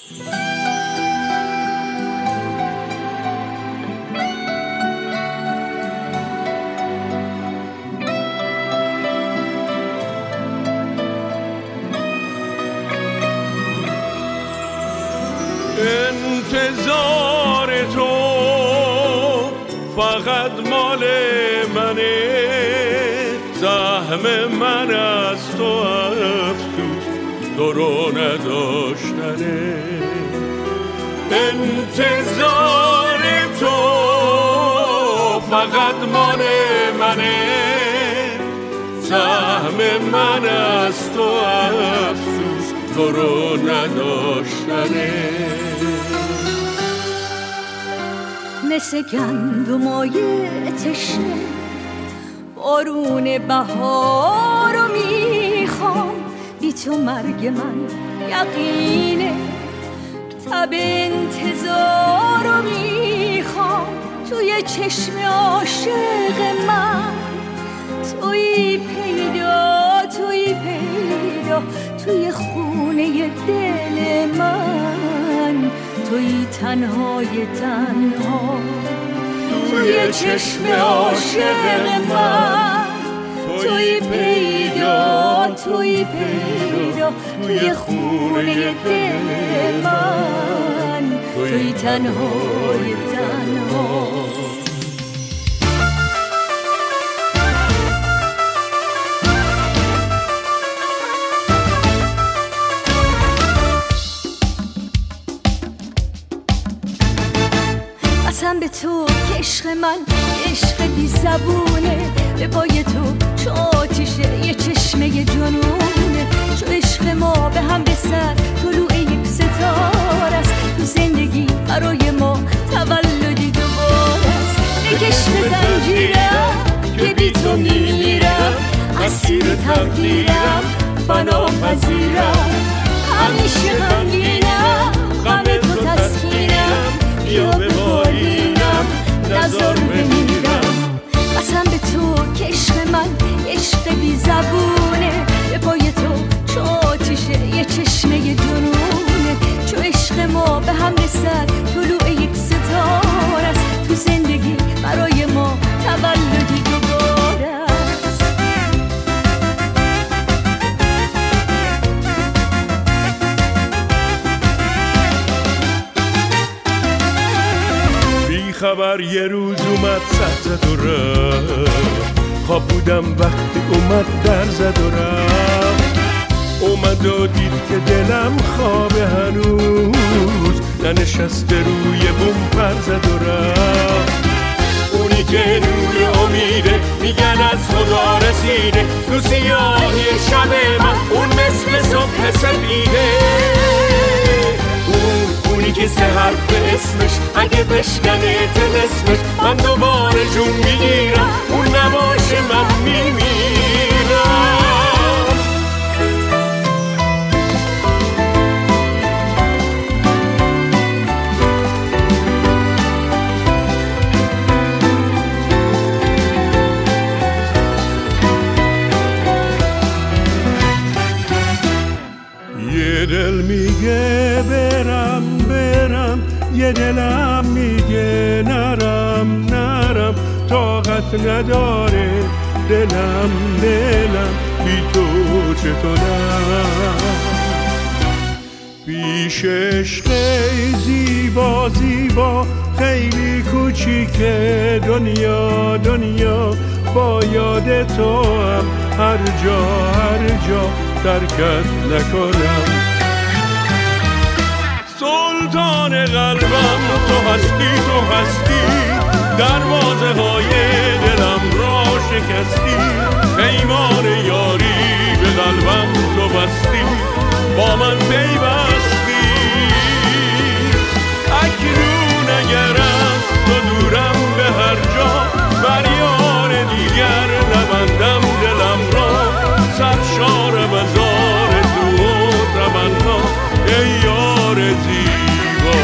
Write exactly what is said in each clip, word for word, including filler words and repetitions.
انتظار تو فقط مال منه، زحم من از تو افسوس تو رو نداشتنه. انتظار تو فقط مال منه، زحم من از تو افسوس تو رو نداشتنه. مثل گندمای تشنه بارون بهار رو میخوام، بی تو مرگ من یقینه. تب انتظار رو میخوام، توی چشم عاشق من توی پیدا، توی پیدا توی خونه دل من، توی تنهای تنها توی چشم عاشق من، توی پیدا، توی پیدا توی خونه دل من، توی تنهای تنها. قسم به تو که عشق من عشق بی زبونه، به پای تو چو آتیشه یه چشمه جنونه. چو عشق ما به هم رسد طلوع یک ستاره است، تو زندگی برای ما تولدی دوباره است. بکش به زنجیرم که بی تو میمیرم، اسیر تقدیرم فنا پذیرم. همیشه غمگینم غم تو تسکینم، بیا ببارینم نزار بمیرم. قسم به تو که عشق من عشق بی زبونه، به پای تو چو آتیشه یه چشمه جنونه. چو عشق ما به هم رسد طلوع یک ستاره است، تو زندگی برای ما تولدی دوباره است. بی خبر یه روز اومد سر زد و رفت، خواب بودم وقتی اومد در زد و رفت. اومد و دید که دلم خوابه هنوز، ننشسته روی بوم پر زد و رفت. اونی که نور امیده میگن از خدا رسیده، تو سیاهی شب من اون مثل صبح سپیده. اون اونی که سه حرف اسمش اگه بشکنه طلسمش، من دوباره جون میگیرم، اون نباشه من میمیرم. یه دل میگه برم برم، یه دلم میگه نرم نرم. طاقت نداره دلم دلم بی تو چطورم. پیش عشق زیبا زیبا خیلی کوچیکه دنیا دنیا، با یاد تو هم هر جا هر جا ترکت نکنم. سلطان قلبم تو هستی تو هستی، دروازه های دلم را شکستی. پیمان یاری به قلبم تو بستی، با من پیوستی. اکنون اگر از تو دورم به هر جا، بر یار دیگر نبندم دلم را. سرشار بزار تو تمنا ای یار زیبا.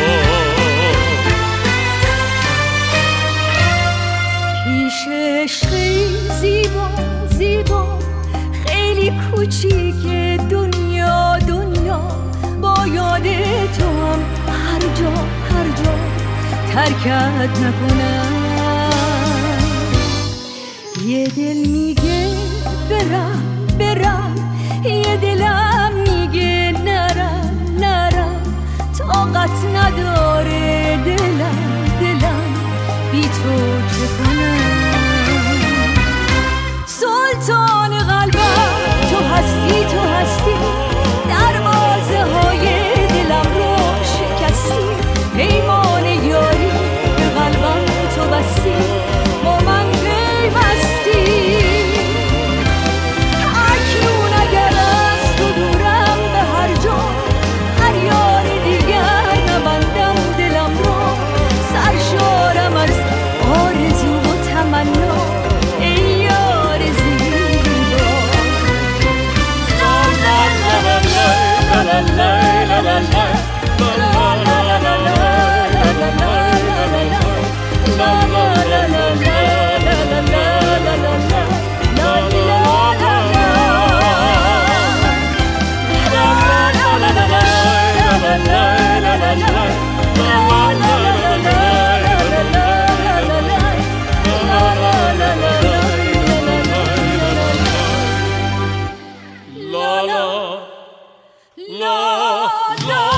پیش عشقی زیبا زیبا خیلی کوچیک دنیا دنیا، با یاد تو هم جا هر جا ترکت نکنم. یه دل میگه برم برم، یه دلم میگه نرم نرم، طاقت نداره دلم دلم بی تو چه کنم. سلطان قلبم تو هستی تو هستی، دروازه های دلم رو شکستی، پیمان یاری به قلبم تو بستی، با من پیوستی. اکنون اگر از تو دورم به هر جا، هر یار دیگر نبندم دلم رو، سرشارم از آرزو و تمنا ای یار زیبا. لا لا لا لا لا لا لا لا La la la